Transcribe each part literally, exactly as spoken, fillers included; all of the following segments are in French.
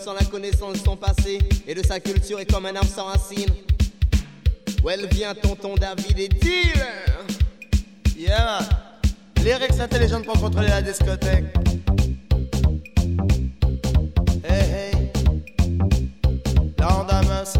sans la connaissance de son passé et de sa culture est comme un arbre sans racines. Où elle vient, tonton David et dealer. Yeah, lyrics intelligentes pour contrôler la discothèque. Hey, hey, Lord have mercy.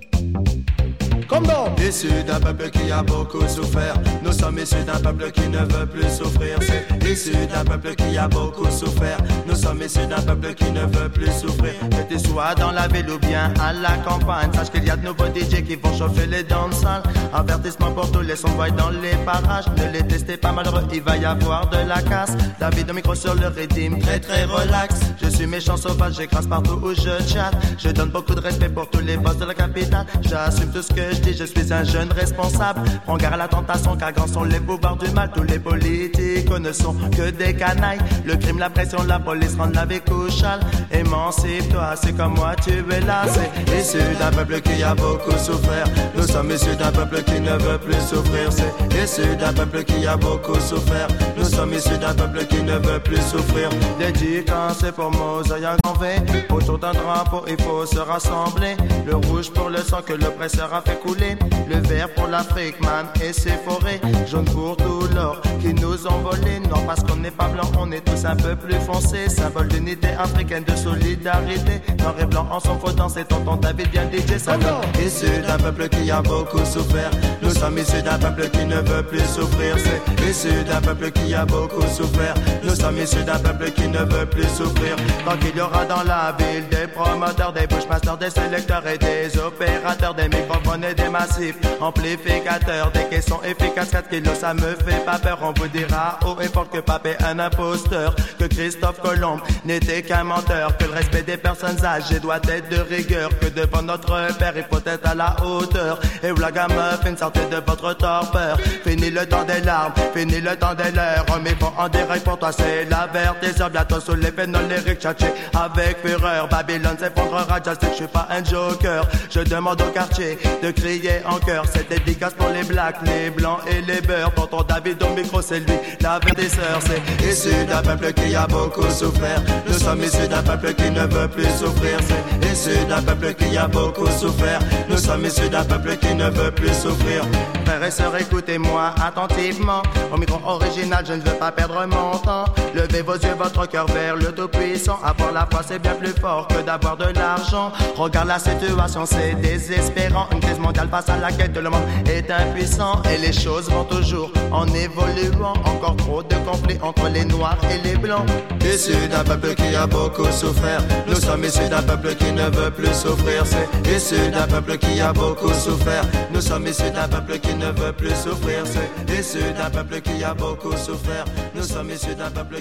Comme dans Issus d'un peuple qui a beaucoup souffert, nous sommes issus d'un peuple qui ne veut plus souffrir. C'est issu d'un peuple qui a beaucoup souffert, nous sommes issus d'un peuple qui ne veut plus souffrir. Que tu sois dans la ville ou bien à la campagne, sache qu'il y a de nouveaux D J qui vont chauffer les danses. Avertissement pour tous les sons dans les parages, ne les testez pas malheureux, il va y avoir de la casse. David au micro sur le rythme, très très relax. Je suis méchant sauvage, j'écrase partout où je chatte. Je donne beaucoup de respect pour tous les boss de la capitale. J'assume tout ce que je dis, je suis un jeune responsable. Prends garde à la tentation car grands sont les pouvoirs du mal. Tous les politiques ne sont que des canailles. Le crime, la pression, la police rendent la vie couchale. Émancipe-toi, c'est comme moi tu es là. C'est issu d'un peuple qui a beaucoup souffert, nous sommes issus d'un peuple qui ne veut plus souffrir. C'est issu d'un peuple qui a beaucoup souffert, nous sommes issus d'un peuple qui ne veut plus souffrir. Dédicace pour Mosaïque en V. Autour d'un drapeau il faut se rassembler. Le rouge pour le sang que l'oppresseur a fait couler. Le vert pour l'Afrique, man, et ses forêts. Jaune pour tout l'or qui nous ont volé. Non, parce qu'on n'est pas blanc, on est tous un peu plus foncés. Symbole d'unité africaine, de solidarité. Noir et blanc en son faux danse et tonton David bien D J. Ça donne issu d'un peuple qui a beaucoup souffert, nous sommes issus d'un peuple qui ne veut plus souffrir. C'est issu d'un peuple qui a beaucoup souffert, nous sommes issus d'un peuple qui ne veut plus souffrir. Tant qu'il y aura dans la ville des promoteurs, des bushmasters, des sélecteurs et des opérateurs, des microphones et des massifs amplificateurs, des caissons efficaces, quatre kilos ça me fait pas peur. On vous dira haut et fort que Pape est un imposteur, que Christophe Colomb n'était qu'un menteur, que le respect des personnes âgées doit être de rigueur, que devant notre père il faut être à la hauteur. Et où la gamme fin sortez de votre torpeur. Fini le temps des larmes, fini le temps des leurs. Mais bon en direct pour toi c'est l'avertisseur. Bientôt sous les pénols lyriques tchatché avec fureur. Babylone s'effondrera, je sais que je suis pas un joker. Je demande au quartier de crier en chœur. C'est dédicace pour les blacks, les blancs et les beurs. Tonton David au micro c'est lui, l'avertisseur. C'est issu d'un peuple qui a beaucoup souffert, nous sommes issus d'un peuple qui ne veut plus souffrir. C'est issu d'un peuple qui a beaucoup souffert, nous sommes issus d'un peuple qui ne veut plus souffrir. Frères et sœurs, écoutez-moi attentivement. Au micro original, je ne veux pas perdre mon temps. Levez vos yeux, votre cœur vers le Tout-Puissant. Avoir la foi, c'est bien plus fort que d'avoir de l'argent. Regarde la situation, c'est désespérant. Une crise mondiale face à laquelle tout le monde est impuissant. Et les choses vont toujours en évoluant. Encore trop de conflits entre les noirs et les blancs. Issus d'un peuple qui a beaucoup souffert, nous sommes issus d'un peuple qui ne veut plus souffrir. C'est issu d'un peuple qui a beaucoup souffert, nous sommes issus d'un peuple qui ne veut plus souffrir. C'est issu d'un peuple qui a beaucoup souffert, nous sommes issus d'un peuple